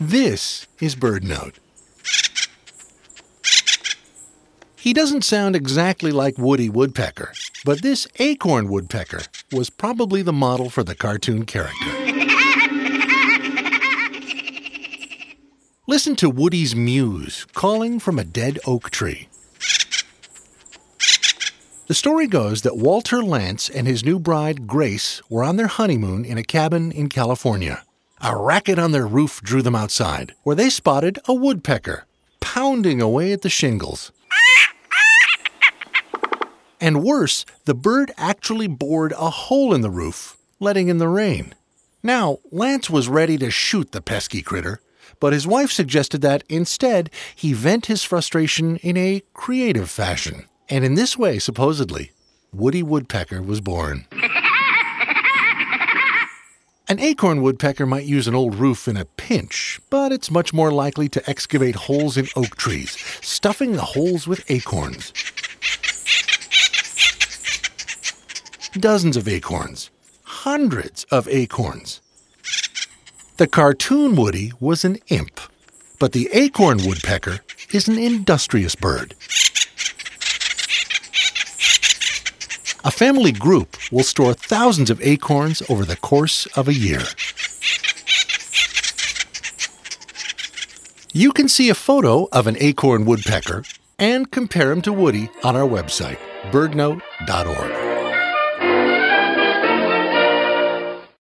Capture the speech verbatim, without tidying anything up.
This is BirdNote. He doesn't sound exactly like Woody Woodpecker, but this acorn woodpecker was probably the model for the cartoon character. Listen to Woody's mews calling from a dead oak tree. The story goes that Walter Lantz and his new bride, Grace, were on their honeymoon in a cabin in California. A racket on their roof drew them outside, where they spotted a woodpecker pounding away at the shingles. And worse, the bird actually bored a hole in the roof, letting in the rain. Now, Lantz was ready to shoot the pesky critter, but his wife suggested that instead he vent his frustration in a creative fashion. And in this way, supposedly, Woody Woodpecker was born. An acorn woodpecker might use an old roof in a pinch, but it's much more likely to excavate holes in oak trees, stuffing the holes with acorns. Dozens of acorns. Hundreds of acorns. The cartoon Woody was an imp, but the acorn woodpecker is an industrious bird. A family group will store thousands of acorns over the course of a year. You can see a photo of an acorn woodpecker and compare him to Woody on our website, bird note dot org.